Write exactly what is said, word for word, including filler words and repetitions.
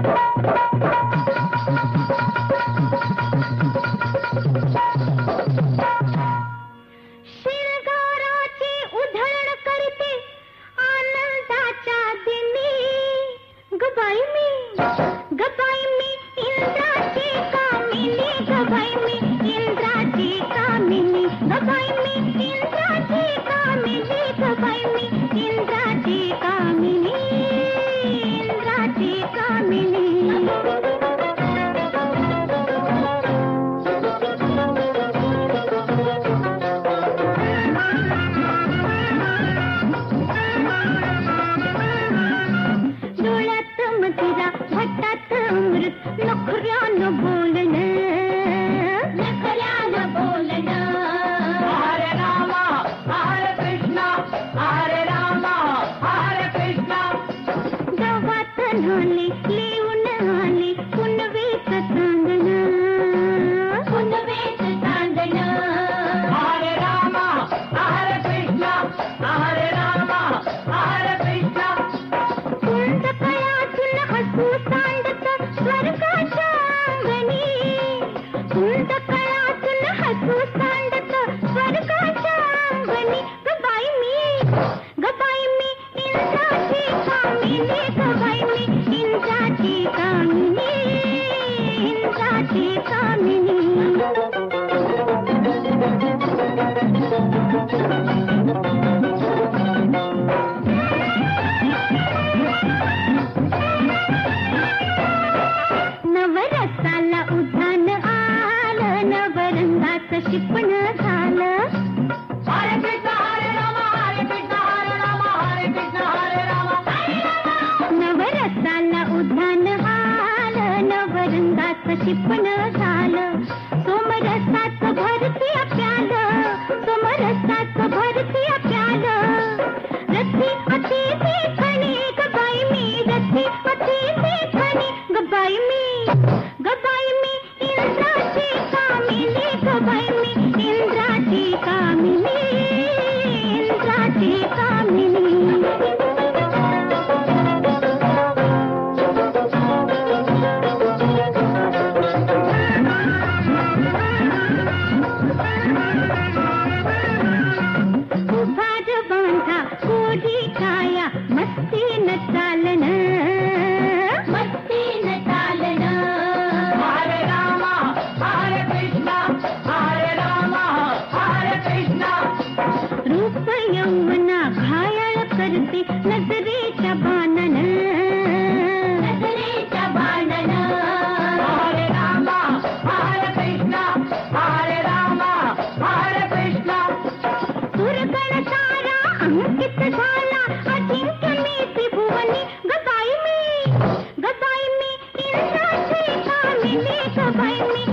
शिरगाराची उधळण करते आनंदाच्या दिनी गबाई मी गबाई मी इंद्राची कामिनी गबाई मी इंद्राची कामिनी गबाई मी इंद्राची कामिनी गबाई मी इंद्राची कामिनी इंद्राची कामिनी भट्टात अमृत नखऱ्यानं बोलणं नखऱ्यानं बोलणं हरे रामा हरे कृष्णा हरे रामा हरे कृष्णा गावात न्हाली लिहून आली पुनवेत सांगणं पुनवेत सांगणं हरे रामा हरे कृष्णा हरे रामा हरे कृष्णा कुंड कळातून हसू सांडत स्वर्गाच्या अंगणी कुंड कळातून हसू सांडत स्वर्गाच्या अंगणी गबाई मी गबाई मी इंद्राची कामिनी गबाई मी इंद्राची कामिनी इंद्राची कामिनी नवरसाला उधान आलं नवरंगाचं शिपण झालं हरे कृष्ण हरे राम हरे कृष्ण हरे राम हरे कृष्ण हरे राम नवरसाला उधान आलं नवरंगाचं शिपण झालं सोमरसाचं भरती प्यालं सोमरसाचं भरती प्यालं रथी अति देखणी गबाई मी रथी अति देखणी गबाई मी गबाई मी इंद्राची कामिनी गबाई मी इंद्राची कामिनी इंद्राची कामिनी उभार बांधा कोढी काया मस्तीन चालन मस्तीन चालन हरे रामा हरे कृष्णा हरे रामा हरे कृष्णा रूप यौवना घायल करते नजरेच्या बाणन नजरेच्या बाणन हरे रामा हरे कृष्णा हरे रामा हरे कृष्णा सुरगण सारा अंकित झाला अजिंक्य मी त्रिभुवनी गबाई मी गबाई मी इंद्राची कामिनी गबाई मी